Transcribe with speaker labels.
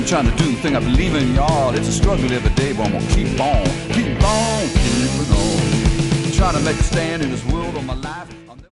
Speaker 1: trying to do the thing I believe in, y'all. It's a struggle every day, but I'm gonna keep on keeping on. Trying to make a stand in this world of my life.